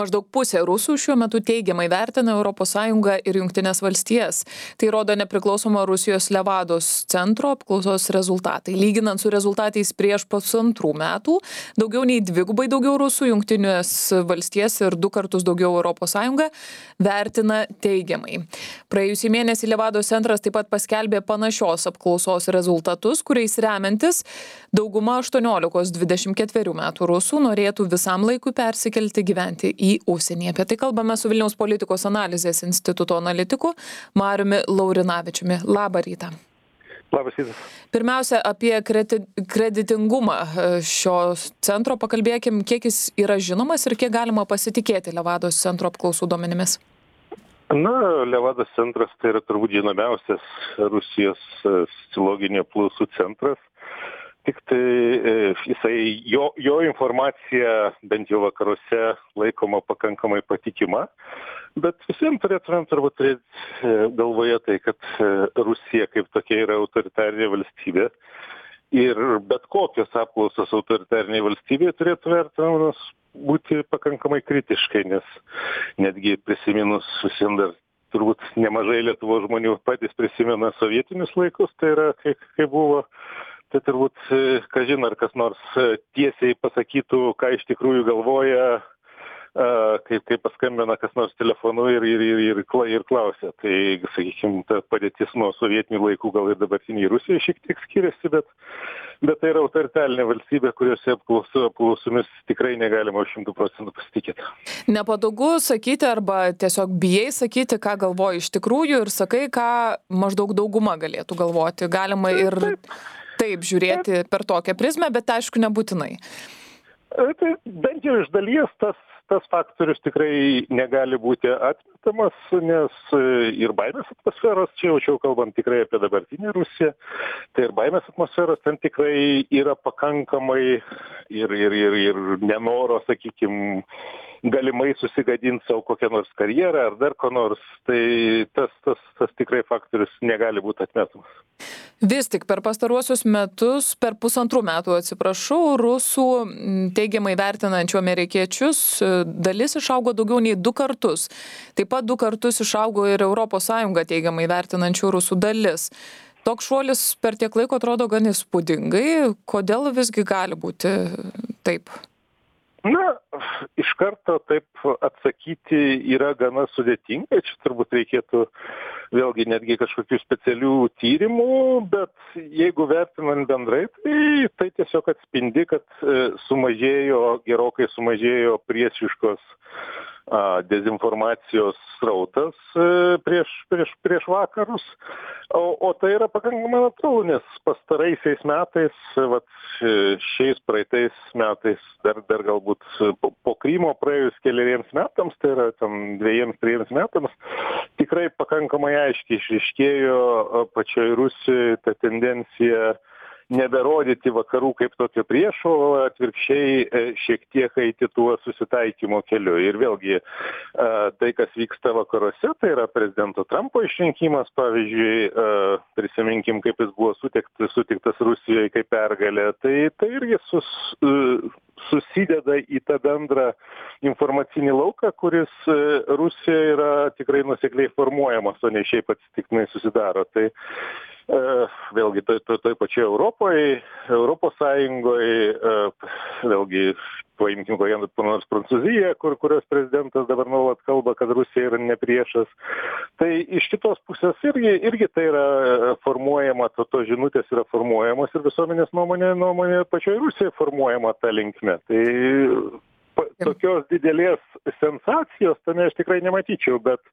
Maždaug pusė rusų šiuo metu teigiamai vertina ES ir Jungtinės valstijas. Tai rodo nepriklausomo Rusijos Levados centro apklausos rezultatai. Lyginant su rezultatais prieš 1,5 metų, daugiau nei dvigubai daugiau rusų Jungtinės valstijas ir 2 kartus daugiau ES vertina teigiamai. Praėjusį mėnesį Levados centras taip pat paskelbė panašios apklausos rezultatus, kuriais remiantis dauguma 18-24 metų rusų norėtų visam laikui persikelti gyventi į užsienį. Apie tai kalbame su Vilniaus politikos analizės instituto analitiku Mariumi Laurinavičiumi. Labą rytą. Labas rytas. Pirmiausia, apie kreditingumą šio centro pakalbėkim, kiek jis yra žinomas ir kiek galima pasitikėti Levados centro apklausų duomenimis. Levados centras tai yra turbūt žinomiausias Rusijos sociologinių apklausų centras. Tik tai jo informacija bent jau vakaruose laikoma pakankamai patikima, bet visiems turėtumėm turbūt turėti galvoje tai, kad Rusija kaip tokia yra autoritarinė valstybė ir bet kokios apklausos autoritariniai valstybėje turėtų vertinamas būti pakankamai kritiškai, nes netgi prisiminus visiems dar turbūt nemažai Lietuvos žmonių patys prisimena sovietinius laikus, tai yra kaip buvo. Tai turbūt, kažin ar kas nors tiesiai pasakytų, ką iš tikrųjų galvoja, kai paskambina kas nors telefonu ir klausia. Tai, sakykime, ta padėtis nuo sovietinių laikų gal ir dabartiniai Rusijai šiek tiek skiriasi, bet tai yra autoritarinė valstybė, kuriuose apklausomis tikrai negalima 100% pasitikėti. Nepatogu sakyti arba tiesiog bijai sakyti, ką galvoji iš tikrųjų ir sakai, ką maždaug dauguma galėtų galvoti. Galima ir taip žiūrėti per tokią prizmę, bet aišku nebūtinai. Tai bent jau iš dalies tas faktorius tikrai negali būti atmetamas, nes ir baimės atmosferos, čia jau kalbant tikrai apie dabartinę Rusiją, tai ir baimės atmosferos ten tikrai yra pakankamai ir nenoro, sakykime, galimai susigadinti savo kokią nors karjerą ar dar ko nors, tai tas tikrai faktorius negali būti atmetamas. Vis tik per pastaruosius metus, per 1,5 metų, rusų teigiamai vertinančių amerikiečius dalis išaugo daugiau nei 2 kartus. Taip pat 2 kartus išaugo ir ES teigiamai vertinančių rusų dalis. Toks šuolis per tiek laiko atrodo gan įspūdingai. Kodėl visgi gali būti taip? Iš karto taip atsakyti yra gana sudėtinga. Čia turbūt reikėtų vėlgi netgi kažkokių specialių tyrimų, bet jeigu vertinant bendrai, tai tiesiog atspindi, kad gerokai sumažėjo priešiškos dezinformacijos srautas prieš vakarus, o tai yra pakankamai natūralu, nes pastaraisiais metais, šiais praeitais metais, dar galbūt po Krymo praėjus keleriems metams, tai yra 2-3 metams, tikrai pakankamai aiškiai išryškėjo pačioj Rusijoje ta tendencija neberodyti vakarų kaip tokio priešo, atvirkščiai šiek tiek eiti tuo susitaikymo keliu. Ir vėlgi tai, kas vyksta vakaruose, tai yra prezidento Trumpo išrinkimas, pavyzdžiui, prisiminkim, kaip jis buvo sutiktas Rusijoje kaip pergalė, tai irgi susideda į tą bendrą informacinį lauką, kuris Rusijoje yra tikrai nuosekliai formuojamas, o ne šiaip atsitiktinai susidaro. Tai vėlgi toj pačioj Europos Sąjungoje, vėlgi paimkim kokią nors Prancūziją, kurios prezidentas dabar nuolat kalba, kad Rusija yra ne priešas. Tai iš kitos pusės irgi tai yra formuojama, tos žinutės yra formuojamos ir visuomenės nuomonė pačioj Rusijai formuojama ta linkme. Tai tokios didelės sensacijos tame aš tikrai nematyčiau, bet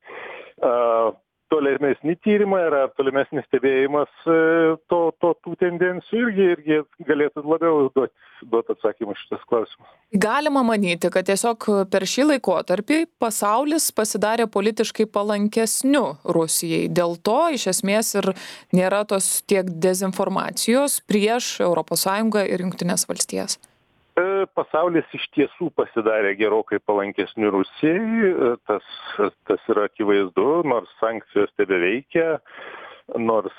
tolimesni tyrimai ar tolimesnis stebėjimas tų tendencijų irgi galėtų labiau duoti atsakymus šitas klausimas. Galima manyti, kad tiesiog per šį laikotarpį pasaulis pasidarė politiškai palankesniu Rusijai. Dėl to iš esmės ir nėra tos tiek dezinformacijos prieš ES ir Jungtinės valstijas. Pasaulis iš tiesų pasidarė gerokai palankesniu Rusijai, tas yra akivaizdu, nors sankcijos tebeveikia, nors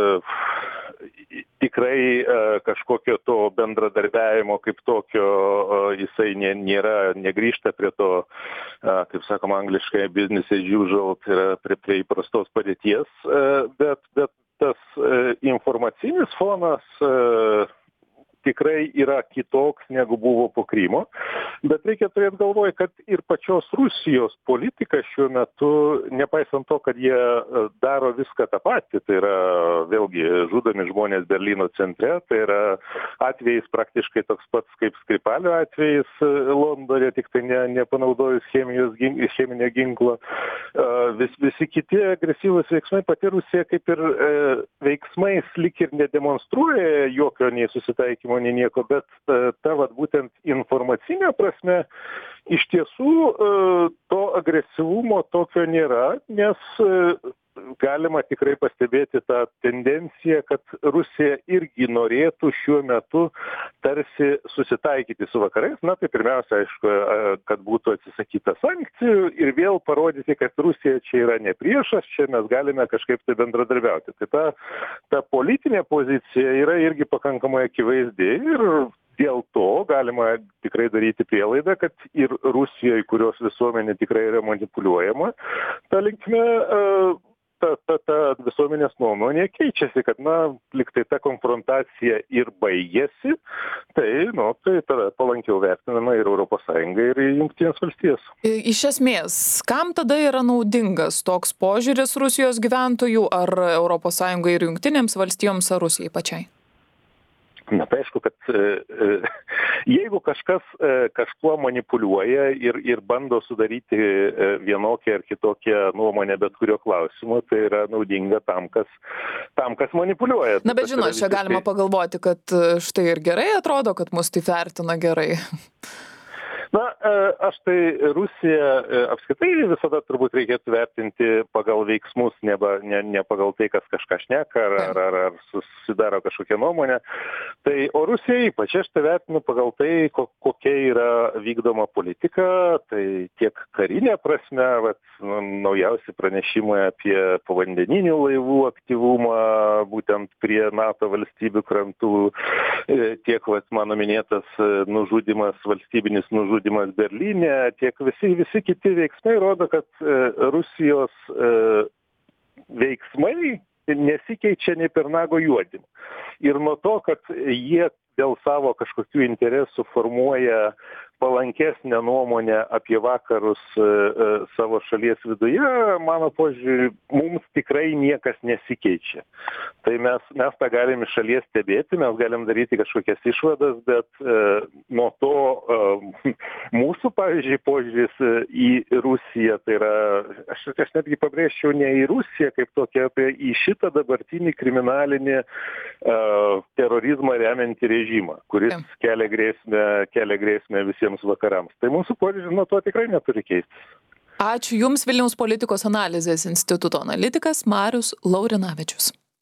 tikrai kažkokio to bendradarbiavimo kaip tokio jisai negrįžta prie to kaip sakoma angliškai, business as usual, tai yra prie įprastos padėties, bet tas informacinis fonas tikrai yra kitoks negu buvo po Krymo, bet reikia turėti galvoje, kad ir pačios Rusijos politika šiuo metu, nepaisant to, kad jie daro viską tą patį, tai yra vėlgi žudomi žmonės Berlyno centre, tai yra atvejais praktiškai toks pats kaip Skripalio atvejais Londone, tik tai nepanaudojus cheminio ginklo. Visi kiti agresyvūs veiksmai, pati Rusija kaip ir veiksmais lyg ir nedemonstruoja jokio nei susitaikymo, nei nieko, bet ta vat būtent informacinė prasme iš tiesų to agresyvumo tokio nėra, nes galima tikrai pastebėti tą tendenciją, kad Rusija irgi norėtų šiuo metu tarsi susitaikyti su vakarais. Na, tai pirmiausia, aišku, kad būtų atsisakyta sankcijų ir vėl parodyti, kad Rusija čia yra ne priešas, čia mes galime kažkaip tai bendradarbiauti. Tai ta politinė pozicija yra irgi pakankamai akivaizdi ir dėl to galima tikrai daryti prielaidą, kad ir Rusijoje, kurios visuomenė tikrai yra manipuliuojama, ta linkme ta visuomenės nuomonė keičiasi, kad, lyg tai ta konfrontacija ir baigėsi, tai tada palankiau vertinama ir ES, ir Jungtinės valstijos. Iš esmės, kam tada yra naudingas toks požiūris Rusijos gyventojų, ar ES ir Jungtinėms valstijoms, ar Rusijai pačiai? Na, tai aišku, kad jeigu kažkas kažkuo manipuliuoja ir bando sudaryti vienokią ar kitokią nuomonę bet kurio klausimu, tai yra naudinga tam, kas manipuliuoja. Na, bet žinot, čia galima pagalvoti, kad štai ir gerai atrodo, kad mus taip vertina gerai. Na, aš tai Rusiją apskritai visada turbūt reikėtų vertinti pagal veiksmus, ne pagal tai, kas kažką šneka ar susidaro kažkokią nuomonę. O Rusija ypač aš tai vertinu pagal tai, kokia yra vykdoma politika, tai tiek karinė prasme, naujausi pranešimai apie povandeninių laivų aktyvumą, būtent prie NATO valstybių krantų, tiek mano minėtas valstybinis nužudymas Berlyne, tiek visi kiti veiksmai rodo, kad Rusijos veiksmai nesikeičia nei per nago juodimą. Ir nuo to, kad jie dėl savo kažkokių interesų formuoja palankesnę nuomonę apie vakarus savo šalies viduje, mano požiūrį, mums tikrai niekas nesikeičia. Tai mes tą galim iš šalies stebėti, mes galim daryti kažkokias išvadas, bet nuo to mūsų, pavyzdžiui, požiūris į Rusiją, tai yra, aš netgi pabrėžčiau ne į Rusiją kaip tokia, į šitą dabartinį kriminalinį terorizmą remiantį režimą, kuris kelia grėsmę visiems vakarams. Tai mūsų požiūris nuo to tikrai neturi keistis. Ačiū Jums, Vilniaus politikos analizės instituto analitikas Marius Laurinavičius.